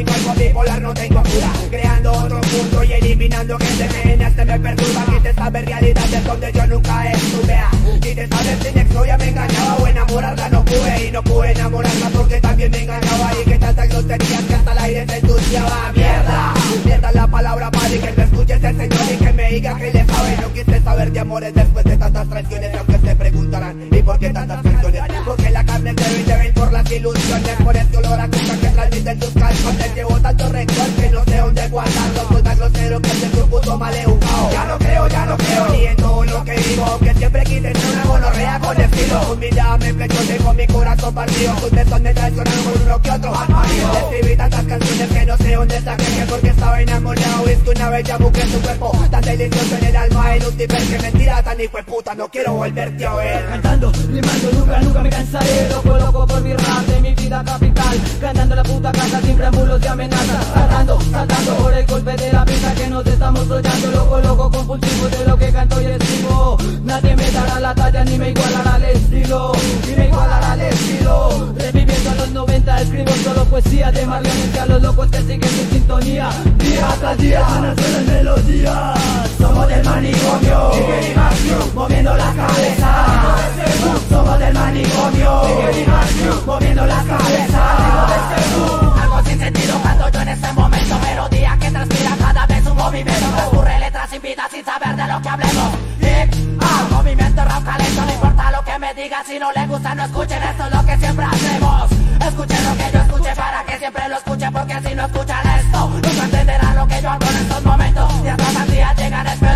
mi cuerpo bipolar no tengo cura, creando otro mundo y eliminando gente que en este me perturba. Que te sabe realidades donde yo nunca estuve. Y te sabes si mi exnovia me engañaba o enamorarla no pude. Y no pude enamorarla porque también me engañaba. Y que tantas groserías que hasta el aire se ensuciaba. Mierda, mierda la palabra padre, que me escuche ese señor y que me diga que le sabe. No quise saber de amores después de tantas traiciones. Aunque se preguntarán, ¿y por qué tantas canciones? Porque la carne debe ir por las ilusiones. Por este olor a coca que transmiten tus calzones. Llevo tanto rencor que no sé dónde guardarlo. Soy tan grosero que soy un puto maleducado. Ya no creo ni en todo lo que digo. Que siempre quise ser una gonorrea con estilo. Humildad me pecho, tengo mi corazón partido. Tus besos me traicionaron con uno que otro mal marido. Escribí tantas canciones que no sé dónde saqué. Que porque estaba enamorado. Es que una bella mujer su cuerpo tan delicioso en el alma. En un tiper que mentira tan hijo de puta. No quiero volverte a ver. Cantando, rimando, nunca me cansaré. Loco por mi rap de mi vida capital. Cantando la puta casa sin preámbulos de amenaza. Saltando por el golpe de la pista que nos estamos rollando. Loco, compulsivo de lo que canto y escribo. Nadie me dará la talla ni me igualará al estilo. Reviviendo a los 90 escribo solo poesía de Marlene a los locos que siguen mi sintonía. Día tras día suenan melodías. Somos del manicomio, moviendo la cabeza. Somos del manicomio, moviendo la cabeza. Algo sin sentido canto yo en este momento. Melodía que transpira cada vez un movimiento. Transcurre letras sin vida sin saber de lo que hablemos. Movimiento rap calento, no importa lo que me digan. Si no les gusta no escuchen, esto es lo que siempre hacemos. Escuchen lo que yo escuche para que siempre lo escuchen. Porque si no escuchan esto nunca entenderán lo que yo hago en estos momentos. Y hasta el día llegan, espero